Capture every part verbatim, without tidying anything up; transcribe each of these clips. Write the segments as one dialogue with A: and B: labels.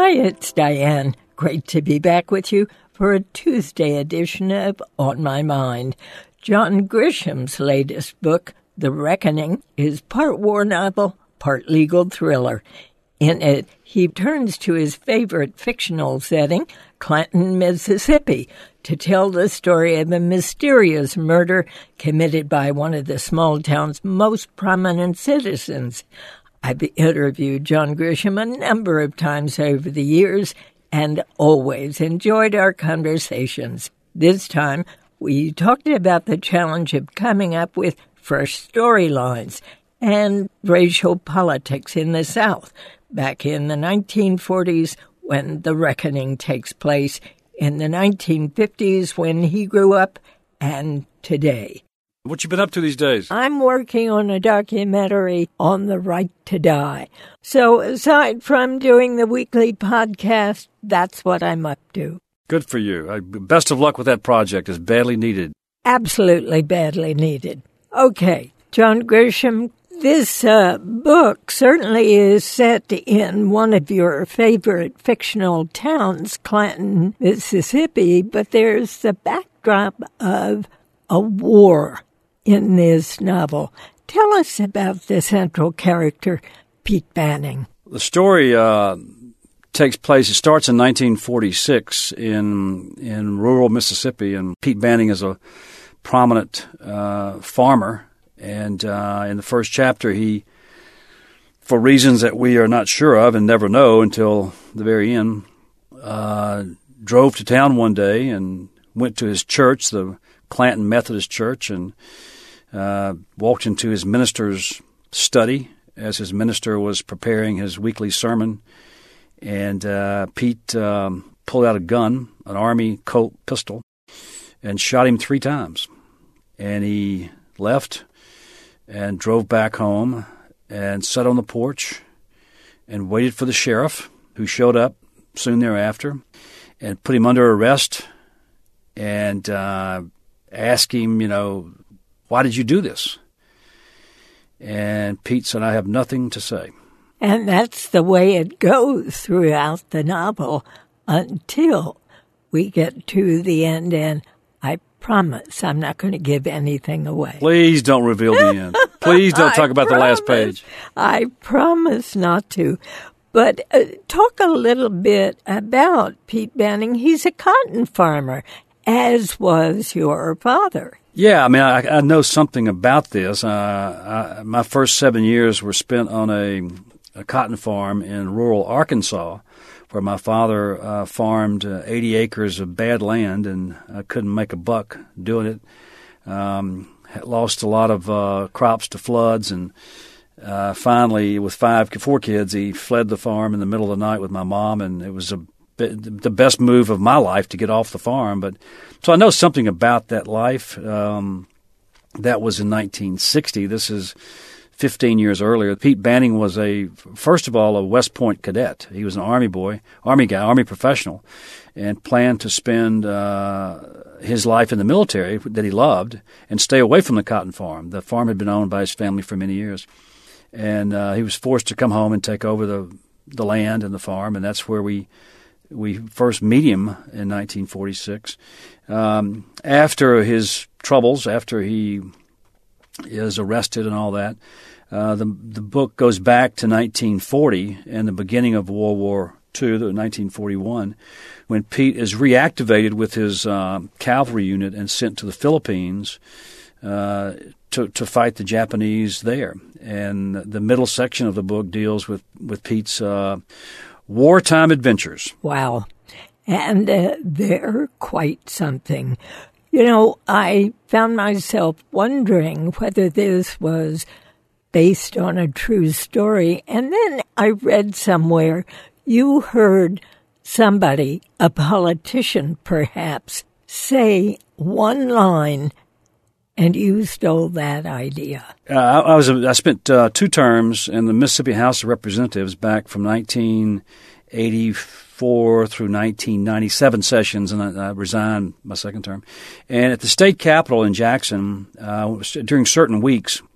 A: Hi, it's Diane. Great to be back with you for a Tuesday edition of On My Mind. John Grisham's latest book, The Reckoning, is part war novel, part legal thriller. In it, he turns to his favorite fictional setting, Clanton, Mississippi, to tell the story of a mysterious murder committed by one of the small town's most prominent citizens. I've interviewed John Grisham a number of times over the years and always enjoyed our conversations. This time, we talked about the challenge of coming up with fresh storylines and racial politics in the South back in the nineteen forties when The Reckoning takes place, in the nineteen fifties when he grew up, and today.
B: What you been up to these days?
A: I'm working on a documentary on the right to die. So aside from doing the weekly podcast, that's what I'm up to.
B: Good for you. I, best of luck with that project. It's badly needed.
A: Absolutely badly needed. Okay, John Grisham, this uh, book certainly is set in one of your favorite fictional towns, Clanton, Mississippi, but there's the backdrop of a war in this novel. Tell us about the central character, Pete Banning.
B: The story uh, takes place, it starts in nineteen forty-six in in rural Mississippi, and Pete Banning is a prominent uh, farmer. And uh, in the first chapter, he, for reasons that we are not sure of and never know until the very end, uh, drove to town one day and went to his church, the Clanton Methodist Church, and uh, walked into his minister's study as his minister was preparing his weekly sermon. And uh, Pete um, pulled out a gun, an Army Colt pistol, and shot him three times. And he left and drove back home and sat on the porch and waited for the sheriff, who showed up soon thereafter, and put him under arrest and uh, asked him, you know, why did you do this? And Pete said, I have nothing to say.
A: And that's the way it goes throughout the novel until we get to the end, and I promise I'm not going to give anything away.
B: Please don't reveal the end. Please don't talk about
A: promise,
B: the last page.
A: I promise not to. But uh, talk a little bit about Pete Banning. He's a cotton farmer, as was your father.
B: Yeah, I mean, I, I know something about this. Uh, I, my first seven years were spent on a, a cotton farm in rural Arkansas, where my father uh, farmed uh, eighty acres of bad land, and I couldn't make a buck doing it. Um, lost a lot of uh, crops to floods, and uh, finally, with five, four kids, he fled the farm in the middle of the night with my mom, and it was a the best move of my life to get off the farm. But so I know something about that life. Um, that was in nineteen sixty. This is fifteen years earlier. Pete Banning was a, first of all, a West Point cadet. He was an Army boy, Army guy, Army professional, and planned to spend uh, his life in the military that he loved and stay away from the cotton farm. The farm had been owned by his family for many years. And uh, he was forced to come home and take over the, the land and the farm, and that's where we we first meet him in nineteen forty-six. Um, after his troubles, after he is arrested and all that, uh, the the book goes back to nineteen forty and the beginning of World War Two, the nineteen forty-one, when Pete is reactivated with his uh, cavalry unit and sent to the Philippines uh, to to fight the Japanese there. And the middle section of the book deals with with Pete's uh, wartime adventures.
A: Wow. And uh, they're quite something. You know, I found myself wondering whether this was based on a true story. And then I read somewhere you heard somebody, a politician perhaps, say one line, and you stole that idea.
B: Uh, I, I was I spent uh, two terms in the Mississippi House of Representatives back from nineteen eighty-four through nineteen ninety-seven sessions, and I, I resigned my second term. And at the state capitol in Jackson, uh, during certain weeks,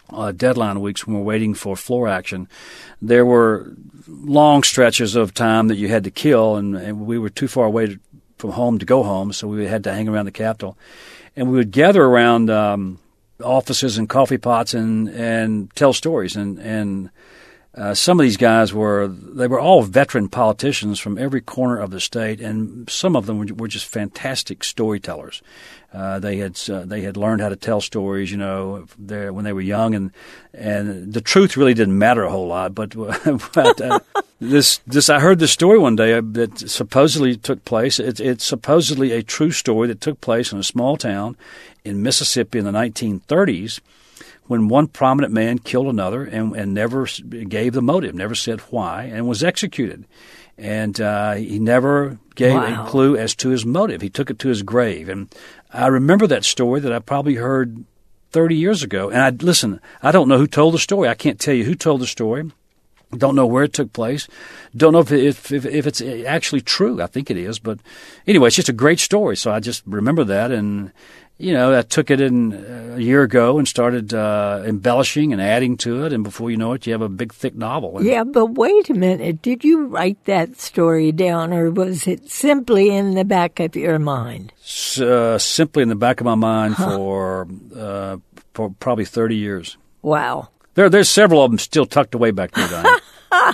B: uh, deadline weeks when we're waiting for floor action, there were long stretches of time that you had to kill, and, and we were too far away from home to go home, so we had to hang around the Capitol. And we would gather around um, offices and coffee pots and, and tell stories. And, and uh, some of these guys were, they were all veteran politicians from every corner of the state, and some of them were, were just fantastic storytellers. Uh, they had uh, they had learned how to tell stories, you know, there when they were young, and and the truth really didn't matter a whole lot. But, but uh, this this I heard this story one day that supposedly took place. It, it's supposedly a true story that took place in a small town in Mississippi in the nineteen thirties, when one prominent man killed another and, and never gave the motive, never said why, and was executed. And uh, he never gave wow. a clue as to his motive. He took it to his grave. And I remember that story that I probably heard thirty years ago. And I listen, I don't know who told the story. I can't tell you who told the story. Don't know where it took place. Don't know if, it, if, if, if it's actually true. I think it is. But anyway, it's just a great story. So I just remember that. And, you know, I took it in a year ago and started uh, embellishing and adding to it. And before you know it, you have a big, thick novel.
A: Yeah, but wait a minute. Did you write that story down, or was it simply in the back of your mind?
B: Uh, simply in the back of my mind huh. for, uh, for probably thirty years.
A: Wow.
B: There, there's several of them still tucked away back there, Diane.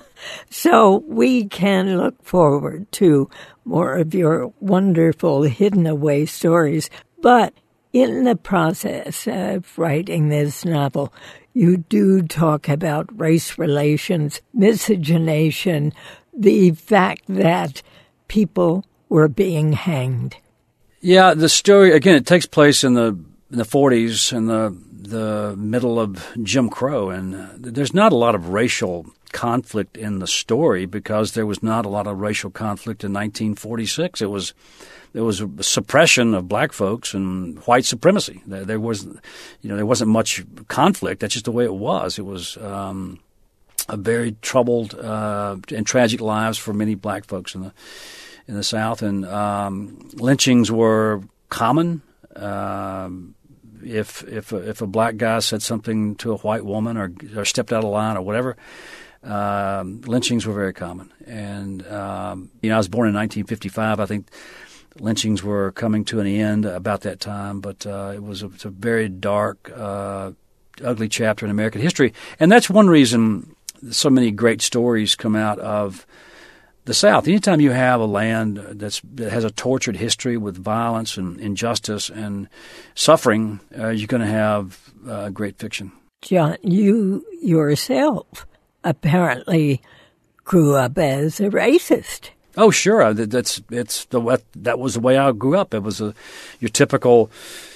A: So we can look forward to more of your wonderful hidden away stories. But in the process of writing this novel, you do talk about race relations, miscegenation, the fact that people were being hanged.
B: Yeah, the story, again, it takes place in the in the forties, in the the middle of Jim Crow, and uh, there's not a lot of racial conflict in the story because there was not a lot of racial conflict in nineteen forty-six. It was there was a suppression of black folks and white supremacy. There, there was, you know, there wasn't much conflict. That's just the way it was. It was um, a very troubled uh, and tragic lives for many black folks in the in the South, and um, lynchings were common. Um, If if a, if a black guy said something to a white woman or, or stepped out of line or whatever, um, lynchings were very common. And um, you know, I was born in nineteen fifty-five. I think lynchings were coming to an end about that time. But uh, it was a, it's a very dark, uh, ugly chapter in American history, and that's one reason so many great stories come out of the South. Anytime you have a land that's, that has a tortured history with violence and injustice and suffering, uh, you're going to have uh, great fiction.
A: John, you yourself apparently grew up as a racist.
B: Oh, sure. That's it's the that was the way I grew up. It was a your typical,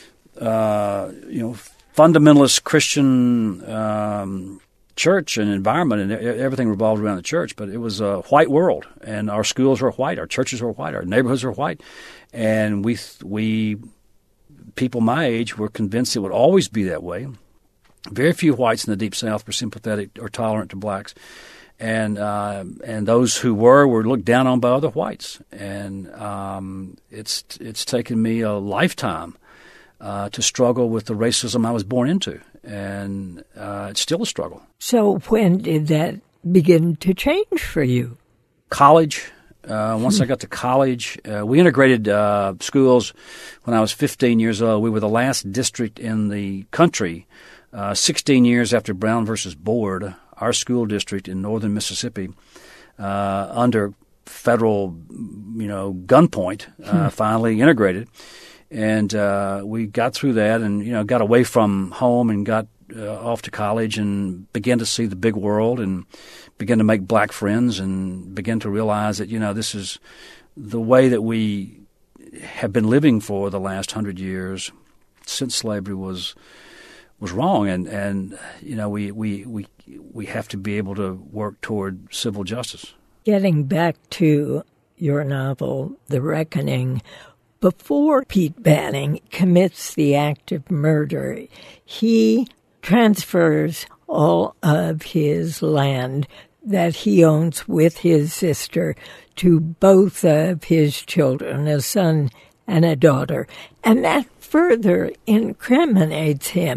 B: uh, you know, fundamentalist Christian Um, church and environment, and everything revolved around the church. But it was a white world, and our schools were white, our churches were white, our neighborhoods were white, and we we people my age were convinced it would always be that way. Very few whites in the Deep South were sympathetic or tolerant to blacks, and uh, and those who were were looked down on by other whites. And um, it's it's taken me a lifetime uh, to struggle with the racism I was born into. And uh, it's still a struggle. So
A: when did that begin to change for you?
B: College. Uh, once I got to college, uh, we integrated uh, schools when I was fifteen years old. We were the last district in the country, uh, sixteen years after Brown versus Board, our school district in northern Mississippi, uh, under federal, you know, gunpoint, uh, hmm. finally integrated. And uh, we got through that and, you know, got away from home and got uh, off to college and began to see the big world and began to make black friends and began to realize that, you know, this is the way that we have been living for the last hundred years since slavery was was wrong. And, and you know, we, we, we, we have to be able to work toward civil justice.
A: Getting back to your novel, The Reckoning, before Pete Banning commits the act of murder, he transfers all of his land that he owns with his sister to both of his children, a son and a daughter. And that further incriminates him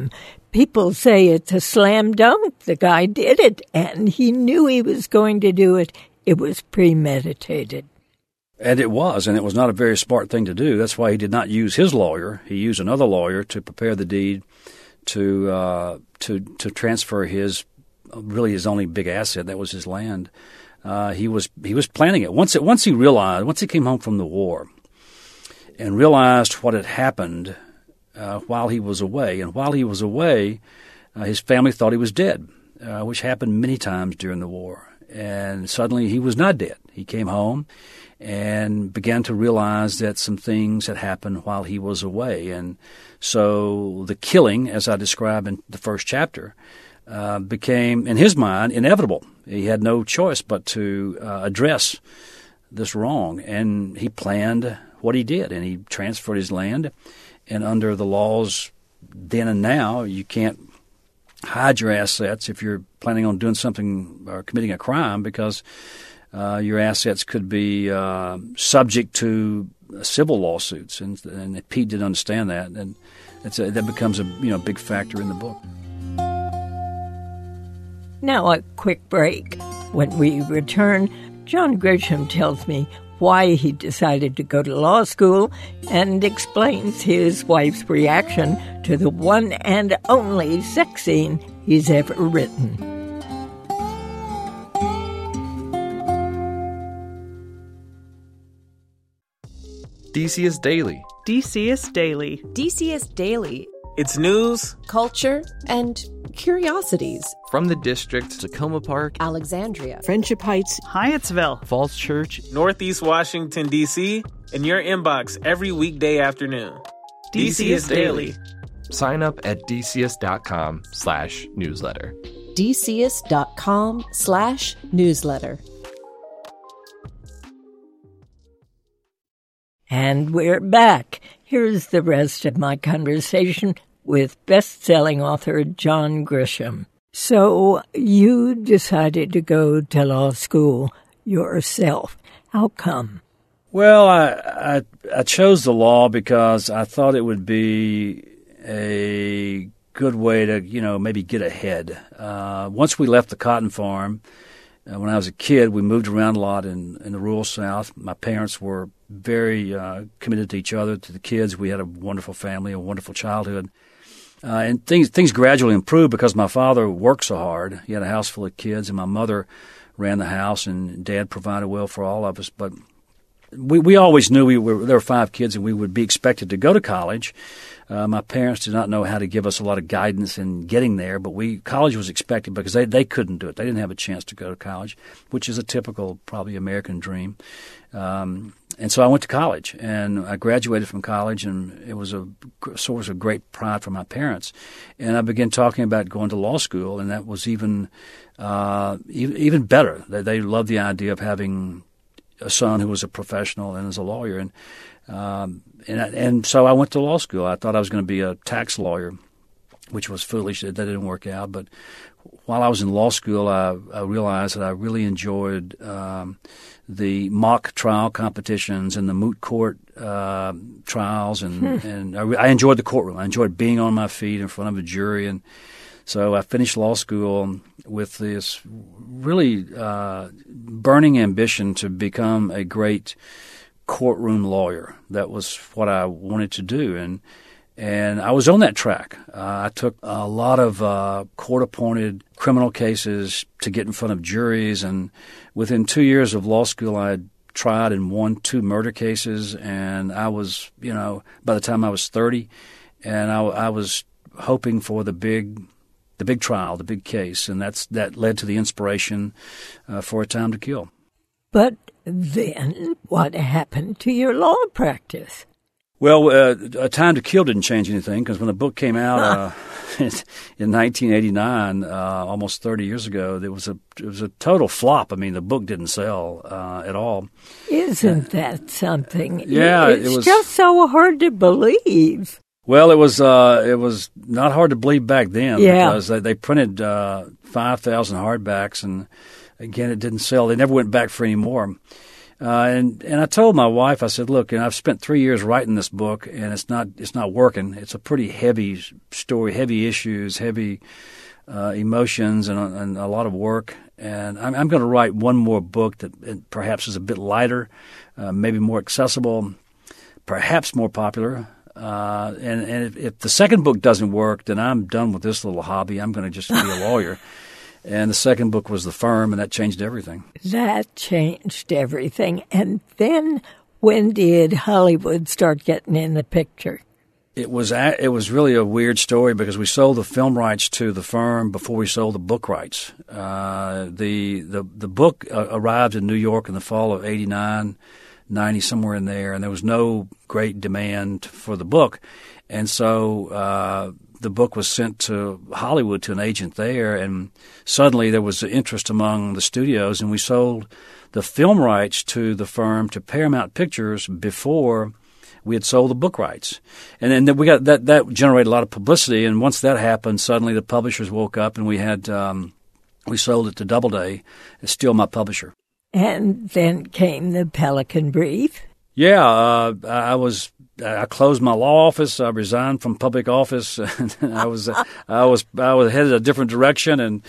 A: People say it's a slam dunk. The guy did it, and he knew he was going to do it. It was premeditated.
B: And it was, and it was not a very smart thing to do. That's why he did not use his lawyer. He used another lawyer to prepare the deed to uh, to to transfer his really his only big asset. That was his land. Uh, he was he was planning it. Once it once he realized, once he came home from the war, and realized what had happened uh, while he was away, and while he was away, uh, his family thought he was dead, uh, which happened many times during the war. And suddenly he was not dead. He came home and began to realize that some things had happened while he was away. And so the killing, as I described in the first chapter, uh, became, in his mind, inevitable. He had no choice but to uh, address this wrong. And he planned what he did, and he transferred his land. And under the laws then and now, you can't hide your assets if you're planning on doing something or committing a crime, because uh, your assets could be uh, subject to civil lawsuits, and, and Pete didn't understand that, and it's a, that becomes a you know big factor in the book.
A: Now a quick break. When we return, John Grisham tells me why he decided to go to law school and explains his wife's reaction to the one and only sex scene he's ever written.
C: D C S Daily.
D: D C S Daily.
E: D C S Daily.
F: It's news,
E: culture, and curiosities.
C: From the district, Tacoma Park,
E: Alexandria,
G: Friendship Heights,
D: Hyattsville,
C: Falls Church,
F: Northeast Washington, D C, in your inbox every weekday afternoon.
D: D C S Daily.
C: Sign up at dcs.com slash newsletter.
E: dcs.com slash newsletter.
A: And we're back. Here's the rest of my conversation with best-selling author John Grisham. So you decided to go to law school yourself. How come?
B: Well, I, I I chose the law because I thought it would be a good way to, you know, maybe get ahead. Uh, once we left the cotton farm, uh, when I was a kid, we moved around a lot in, in the rural South. My parents were very uh, committed to each other, to the kids. We had a wonderful family, a wonderful childhood. Uh, and things things gradually improved because my father worked so hard. He had a house full of kids, and my mother ran the house, and Dad provided well for all of us. But we we always knew we were there were five kids, and we would be expected to go to college. Uh, my parents did not know how to give us a lot of guidance in getting there, but we college was expected because they, they couldn't do it. They didn't have a chance to go to college, which is a typical, probably American dream. Um, and so I went to college, and I graduated from college, and it was a source of great pride for my parents. And I began talking about going to law school, and that was even uh, even, even better. They, they loved the idea of having a son who was a professional and is a lawyer. And um, and, and so I went to law school. I thought I was going to be a tax lawyer, which was foolish. That didn't work out. But while I was in law school, I, I realized that I really enjoyed um, the mock trial competitions and the moot court uh, trials, and, and I, I enjoyed the courtroom. I enjoyed being on my feet in front of a jury. And so I finished law school with this really uh, burning ambition to become a great courtroom lawyer. That was what I wanted to do, and and I was on that track. Uh, I took a lot of uh, court-appointed criminal cases to get in front of juries, and within two years of law school, I had tried and won two murder cases, and I was, you know, by the time I was thirty, and I, I was hoping for the big the big trial, the big case, and that's that led to the inspiration uh, for A Time to Kill.
A: But then what happened to your law practice?
B: Well, uh, A Time to Kill didn't change anything, because when the book came out uh, in, in nineteen eighty-nine, uh, almost thirty years ago, there was a it was a total flop. I mean, the book didn't sell uh, at all.
A: Isn't uh, that something?
B: Yeah,
A: it's
B: it was
A: just so hard to believe.
B: Well, it was uh, it was not hard to believe back then,
A: yeah.
B: because they, they printed uh, five thousand hardbacks, and again, it didn't sell. They never went back for any more. Uh, and and I told my wife, I said, look, you know, I've spent three years writing this book, and it's not it's not working. It's a pretty heavy story, heavy issues, heavy uh, emotions, and, and a lot of work. And I'm, I'm going to write one more book that perhaps is a bit lighter, uh, maybe more accessible, perhaps more popular. Uh, and and if, if the second book doesn't work, then I'm done with this little hobby. I'm going to just be a lawyer. And the second book was The Firm, and that changed everything.
A: That changed everything. And then when did Hollywood start getting in the picture?
B: It was it was really a weird story because we sold the film rights to The Firm before we sold the book rights. Uh, the the the book uh, arrived in New York in the fall of eighty-nine, ninety, somewhere in there, and there was no great demand for the book. And so uh, the book was sent to Hollywood to an agent there, and suddenly there was interest among the studios, and we sold the film rights to The Firm to Paramount Pictures before we had sold the book rights. And then we got that that generated a lot of publicity, and once that happened, suddenly the publishers woke up, and we had um, we sold it to Doubleday. It's still my publisher.
A: And then came the Pelican Brief.
B: Yeah, uh, I was. I closed my law office. I resigned from public office. I was. I was. I was headed a different direction. And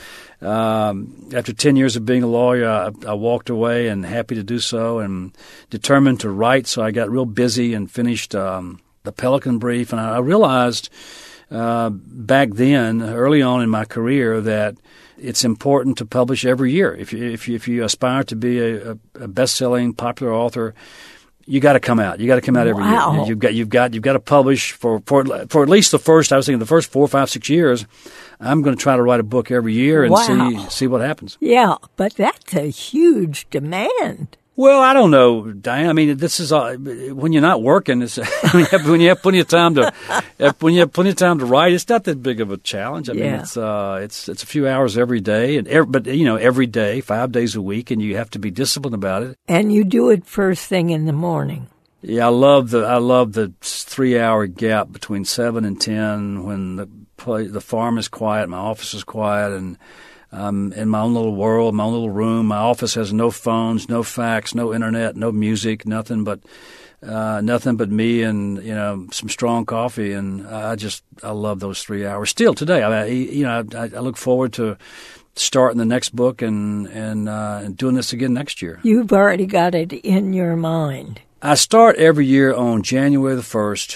B: um, after ten years of being a lawyer, I, I walked away, and happy to do so, and determined to write. So I got real busy and finished um, the Pelican Brief. And I, I realized uh, back then, early on in my career, that it's important to publish every year. If you if you, if you aspire to be a, a best-selling, popular author, you got to come out. You got to come out every
A: wow.
B: year. You've got you've got you've got to publish for, for for at least the first. I was thinking the first four, five, six years. I'm going to try to write a book every year and
A: wow.
B: see see what happens.
A: Yeah, but that's a huge demand.
B: Well, I don't know, Diane. I mean, this is uh, when you're not working. It's, when, you have, when you have plenty of time to when you have plenty of time to write, it's not that big of a challenge. I
A: yeah.
B: mean, it's uh, it's it's a few hours every day, and every, but you know, every day, five days a week, and you have to be disciplined about it.
A: And you do it first thing in the morning.
B: Yeah, I love the I love the three hour gap between seven and ten when the play, the farm is quiet, my office is quiet, and I'm in my own little world, my own little room. My office has no phones, no fax, no internet, no music, nothing but uh, nothing but me and you know some strong coffee. And I just I love those three hours still today. I you know I, I look forward to starting the next book and and, uh, and doing this again next year.
A: You've already got it in your mind.
B: I start every year on January the first,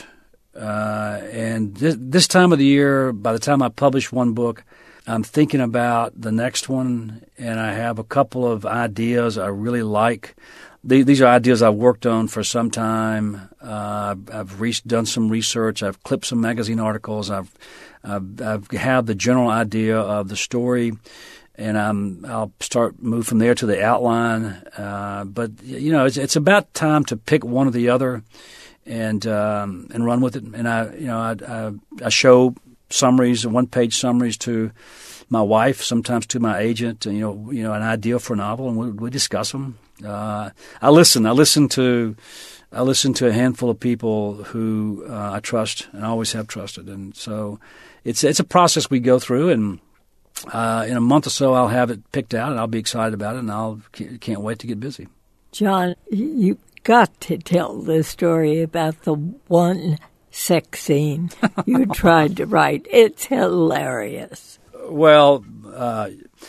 B: uh, and this, this time of the year, by the time I publish one book, I'm thinking about the next one, and I have a couple of ideas I really like. These are ideas I've worked on for some time. Uh, I've re- done some research. I've clipped some magazine articles. I've, I've, I've had the general idea of the story, and I'm, I'll start move from there to the outline. Uh, but you know, it's, it's about time to pick one or the other, and um, and run with it. And I, you know, I, I, I show summaries, one-page summaries to my wife, sometimes to my agent. You know, you know, an idea for a novel, and we, we discuss them. Uh, I listen. I listen to. I listen to a handful of people who uh, I trust and always have trusted, and so it's it's a process we go through. And uh, in a month or so, I'll have it picked out, and I'll be excited about it, and I'll can't wait to get busy.
A: John, you got to tell the story about the one sex scene you tried to write. It's hilarious.
B: Well, uh,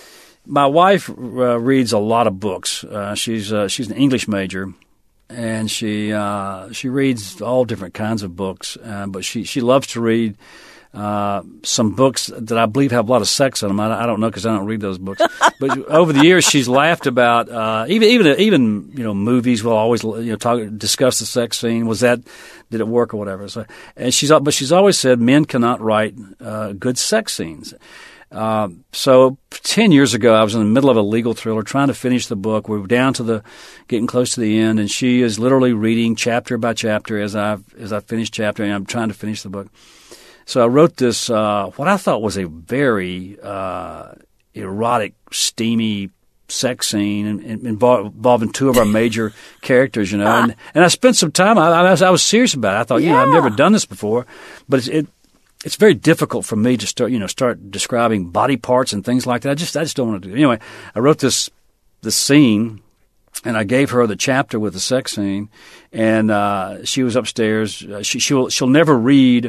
B: my wife uh, reads a lot of books. Uh, she's uh, she's an English major, and she uh, she reads all different kinds of books. Uh, but she, she loves to read uh, some books that I believe have a lot of sex in them. I, I don't know because I don't read those books. But over the years, she's laughed about uh, even even even you know movies will always you know talk discuss the sex scene. Was that did it work or whatever? So and she's but she's always said men cannot write uh, good sex scenes. Uh, so ten years ago, I was in the middle of a legal thriller trying to finish the book. We were down to the, getting close to the end, and she is literally reading chapter by chapter as I as I finish chapter, and I'm trying to finish the book. So I wrote this, uh, what I thought was a very uh, erotic, steamy sex scene involving, involving two of our major characters, you know. And, and I spent some time, I, I, was, I was serious about it. I thought, yeah. you know, I've never done this before, but it's, it, It's very difficult for me to start, you know, start describing body parts and things like that. I just, I just don't want to do it. Anyway, I wrote this, this scene, and I gave her the chapter with the sex scene, and uh, she was upstairs. Uh, she she'll she'll never read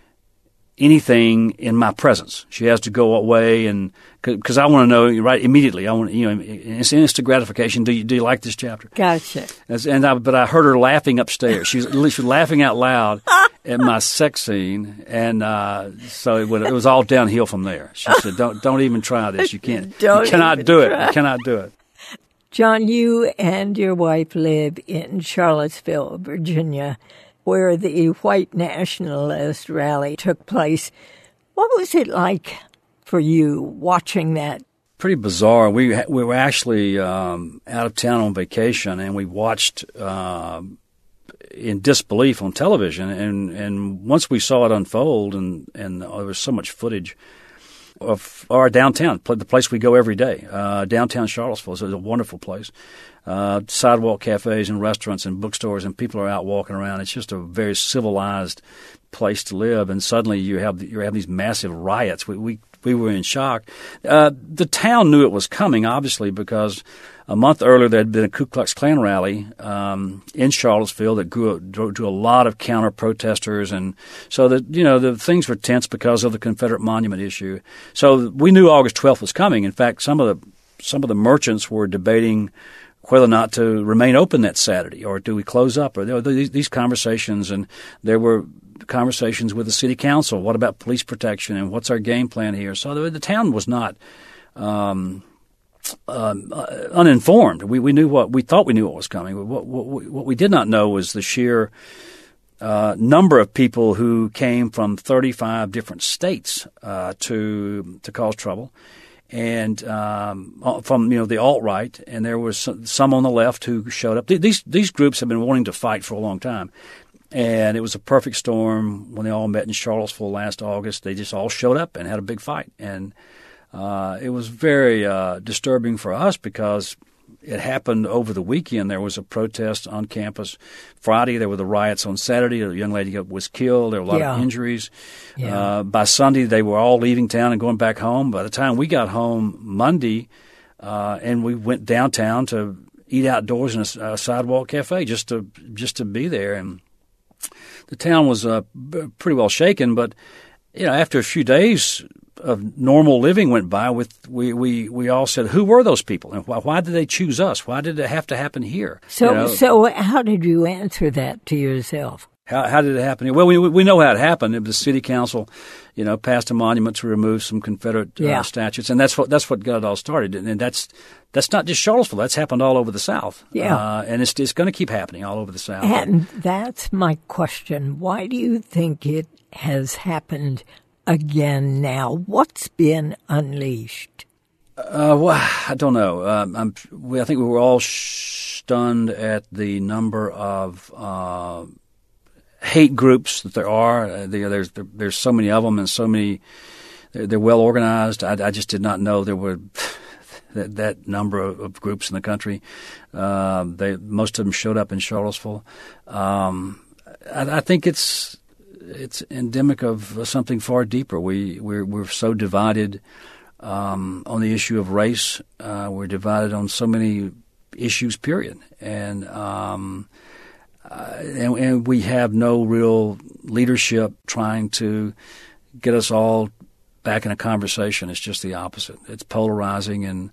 B: anything in my presence. She has to go away, and because I want to know right immediately. I want you know it's instant gratification. Do you do you like this chapter?
A: Gotcha.
B: As, and I, but I heard her laughing upstairs. She was, she was laughing out loud at my sex scene, and uh, so it, it was all downhill from there. She said, "Don't don't even try this. You can't.
A: Don't
B: you cannot
A: even
B: do it.
A: try.
B: You cannot do it."
A: John, you and your wife live in Charlottesville, Virginia, where the white nationalist rally took place. What was it like for you watching that?
B: Pretty bizarre. We we were actually um, out of town on vacation, and we watched uh, in disbelief on television. And, and once we saw it unfold, and, and there was so much footage of our downtown, the place we go every day, uh, downtown Charlottesville. It's a wonderful place. Uh, sidewalk cafes and restaurants and bookstores, and people are out walking around. It's just a very civilized place to live. And suddenly you have you have these massive riots. We we, we were in shock. Uh, the town knew it was coming, obviously, because a month earlier there had been a Ku Klux Klan rally um, in Charlottesville that grew, drew, drew a lot of counter protesters, and so that you know the things were tense because of the Confederate Monument issue. So we knew August twelfth was coming. In fact, some of the some of the merchants were debating whether or not to remain open that Saturday, or do we close up, or there were these, these conversations, and there were conversations with the city council. What about police protection, and what's our game plan here? So the, the town was not um, um, uh, uninformed. We we knew what we thought we knew what was coming. What what, what we did not know was the sheer uh, number of people who came from thirty-five different states uh, to to cause trouble. And um, from you know the alt-right, and there was some, some on the left who showed up. These these groups have been wanting to fight for a long time, and it was a perfect storm when they all met in Charlottesville last August. They just all showed up and had a big fight, and uh, it was very uh, disturbing for us because it happened over the weekend. There was a protest on campus. Friday, there were the riots on Saturday. A young lady was killed. There were a lot
A: yeah.
B: of injuries.
A: Yeah.
B: Uh, by Sunday, they were all leaving town and going back home. By the time we got home Monday, uh, and we went downtown to eat outdoors in a, a sidewalk cafe just to just to be there. And the town was uh, pretty well shaken. But you know, after a few days of normal living went by, with we, we, we all said, who were those people, and why, why did they choose us? Why did it have to happen here?
A: So,
B: you know,
A: so how did you answer that to yourself?
B: How, how did it happen here? Well, we we know how it happened. It was the city council, you know, passed a monument to remove some Confederate
A: yeah.
B: uh, statues, and that's what that's what got it all started. And, and that's that's not just Charlottesville. That's happened all over the South.
A: Yeah,
B: uh, and it's it's going to keep happening all over the South.
A: And that's my question. Why do you think it has happened again now? What's been unleashed?
B: Uh, well, I don't know. Um, I'm, we, I think we were all stunned at the number of uh, hate groups that there are. Uh, there's there, there's so many of them, and so many. They're, they're well organized. I, I just did not know there were that, that number of, of groups in the country. Uh, they most of them showed up in Charlottesville. Um, I, I think it's. It's endemic of something far deeper. We we're we're so divided um, on the issue of race. Uh, we're divided on so many issues. Period. And um, uh, and, and we have no real leadership trying to get us all back in a conversation. It's just the opposite. It's polarizing, and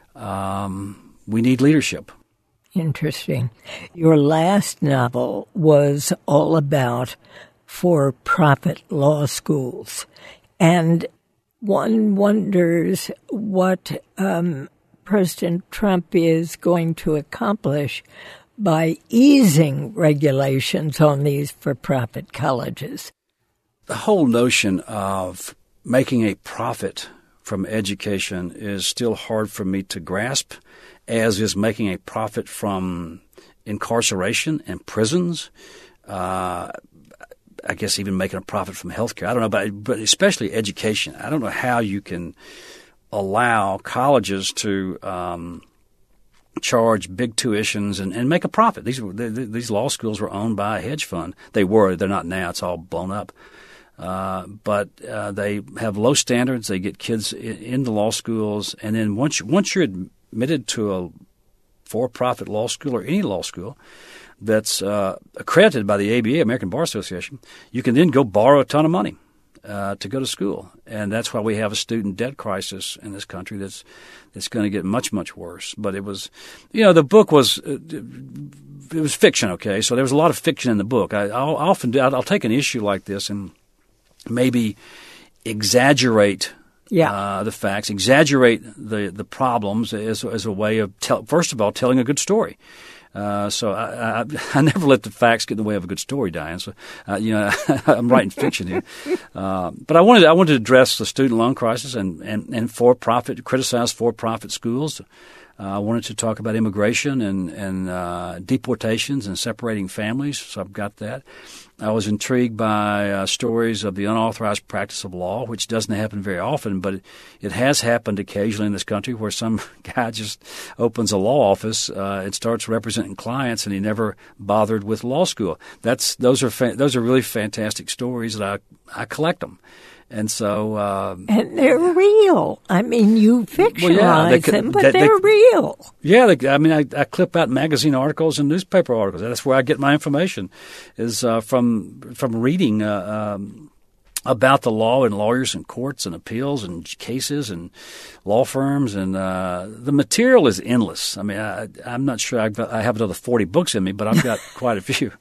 B: um, we need leadership.
A: Interesting. Your last novel was all about for-profit law schools. And one wonders what um, President Trump is going to accomplish by easing regulations on these for-profit colleges.
B: The whole notion of making a profit from education is still hard for me to grasp, as is making a profit from incarceration and prisons. Uh, I guess even making a profit from healthcare. I don't know, but but especially education. I don't know how you can allow colleges to um, charge big tuitions and, and make a profit. These were, these law schools were owned by a hedge fund. They were. They're not now. It's all blown up. Uh, but uh, they have low standards. They get kids in, into law schools, and then once once you're admitted to a for-profit law school or any law school that's uh, accredited by the A B A, American Bar Association, you can then go borrow a ton of money uh, to go to school. And that's why we have a student debt crisis in this country that's that's going to get much, much worse. But it was, you know, the book was it was fiction, okay? So there was a lot of fiction in the book. I, I'll often do, I'll take an issue like this and maybe exaggerate yeah. uh, the facts, exaggerate the, the problems as, as a way of, tell, first of all, telling a good story. Uh, so I, I, I never let the facts get in the way of a good story, Diane. So uh, you know, I'm writing fiction here. Uh, but I wanted I wanted to address the student loan crisis and, and, and for-profit, criticize for-profit schools. Uh, I wanted to talk about immigration and, and uh, deportations and separating families, so I've got that. I was intrigued by uh, stories of the unauthorized practice of law, which doesn't happen very often, but it, it has happened occasionally in this country where some guy just opens a law office uh, and starts representing clients, and he never bothered with law school. That's those are fa- those are really fantastic stories, and I I collect them. And so, uh,
A: and they're real. I mean, you fictionalize well, yeah, they, them, but they, they're they, real.
B: Yeah, they, I mean, I, I clip out magazine articles and newspaper articles. That's where I get my information, is uh, from from reading uh, um, about the law and lawyers and courts and appeals and cases and law firms. And uh, the material is endless. I mean, I, I'm not sure I've, I have another forty books in me, but I've got quite a few.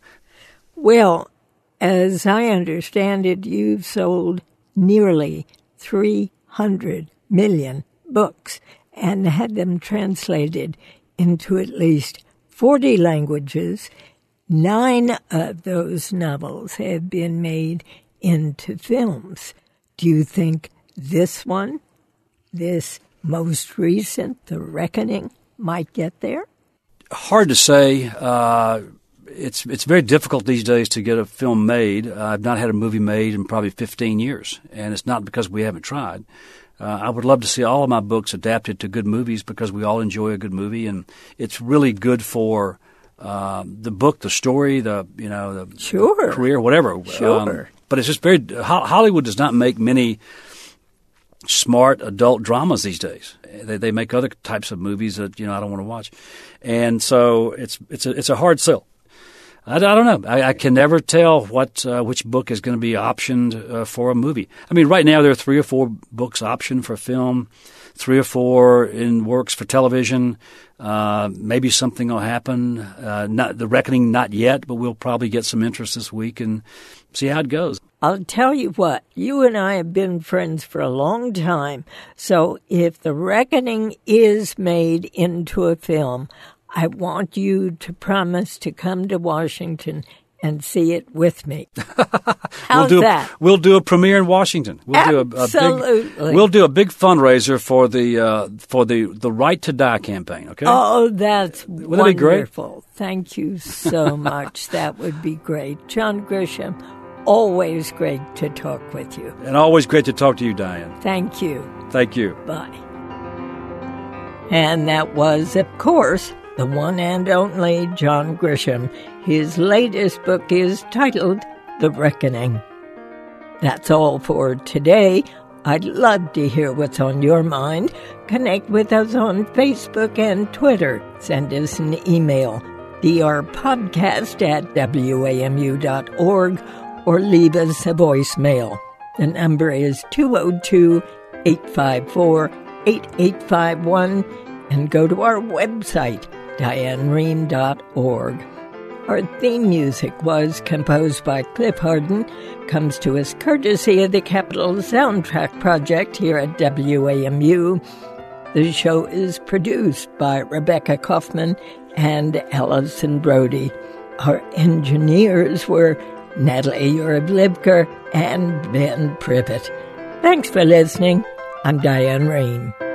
A: Well, as I understand it, you've sold nearly three hundred million books and had them translated into at least forty languages. Nine of those novels have been made into films. Do you think this one, this most recent, The Reckoning, might get there?
B: Hard to say. Uh It's it's very difficult these days to get a film made. Uh, I've not had a movie made in probably fifteen years, and it's not because we haven't tried. Uh, I would love to see all of my books adapted to good movies because we all enjoy a good movie, and it's really good for uh, the book, the story, the you know the
A: sure.
B: career, whatever.
A: Sure. Um,
B: but it's just very Hollywood does not make many smart adult dramas these days. They they make other types of movies that you know I don't want to watch, and so it's it's a it's a hard sell. I, I don't know. I, I can never tell what uh, which book is going to be optioned uh, for a movie. I mean, right now there are three or four books optioned for film, three or four in works for television. Uh, maybe something will happen. Uh, not The Reckoning, not yet, but we'll probably get some interest this week and see how it goes.
A: I'll tell you what, you and I have been friends for a long time, so if The Reckoning is made into a film, I want you to promise to come to Washington and see it with me. How's
B: we'll do
A: that?
B: A, we'll do a premiere in Washington. We'll
A: Absolutely.
B: do a, a big. We'll do a big fundraiser for the uh, for the the Right to Die campaign. Okay.
A: Oh, that's
B: Would
A: wonderful.
B: that be great?
A: Thank you so much. That would be great, John Grisham. Always great to talk with you.
B: And always great to talk to you, Diane.
A: Thank you.
B: Thank you.
A: Bye. And that was, of course, the one and only John Grisham. His latest book is titled The Reckoning. That's all for today. I'd love to hear what's on your mind. Connect with us on Facebook and Twitter. Send us an email, drpodcast at w a m u dot org, or leave us a voicemail. The number is two oh two, eight five four, eight eight five one, and go to our website, diane rehm dot org. Our theme music was composed by Cliff Harden, comes to us courtesy of the Capitol Soundtrack Project here at W A M U. The show is produced by Rebecca Kaufman and Allison Brody. Our engineers were Natalie Urablivker and Ben Privet. Thanks for listening. I'm Diane Rehm.